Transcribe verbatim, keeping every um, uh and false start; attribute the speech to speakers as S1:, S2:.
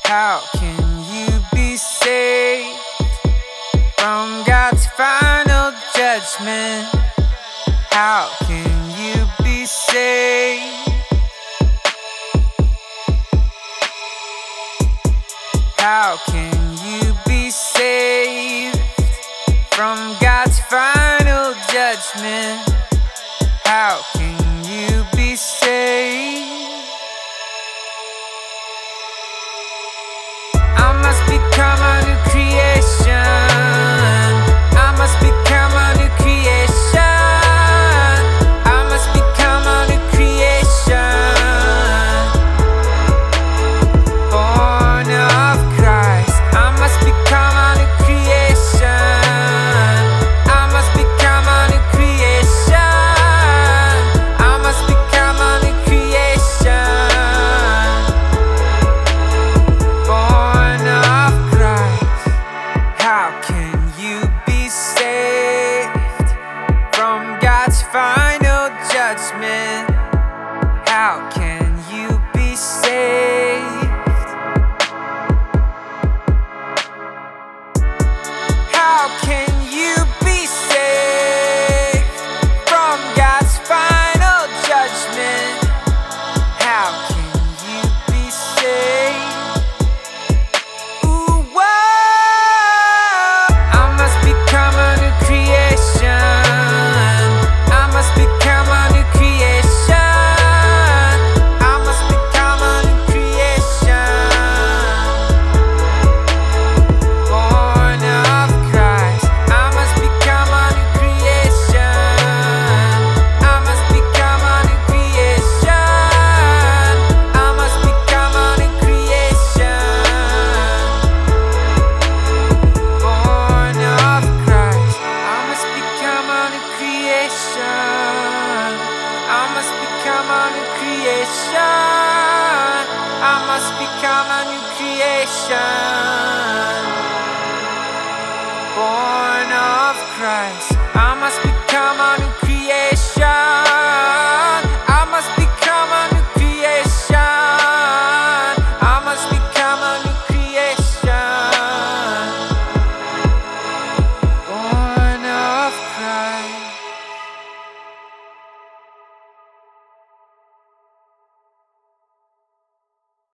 S1: How can you be saved from God's final judgment? How can you be saved? How can you be saved from God's final judgment? How can you be saved? I must become a new creation. I must become a new creation. I must become a new creation. Born of Christ. I must become a new creation. I must become a new creation. I must become a new creation. Born of Christ. How can you be saved from God's final judgment? How can you be saved? How can you be saved from God's final judgment? How can you be saved? Ooh, whoa. I must become a new creation. I must become a new creation. I must become a new creation. Born of Christ. I must become a new creation. I must become a new creation. I must become a new creation. Born of Christ. I must become a new creation. I must become a new creation. I must become a new creation. Born of Christ. I must become a new creation.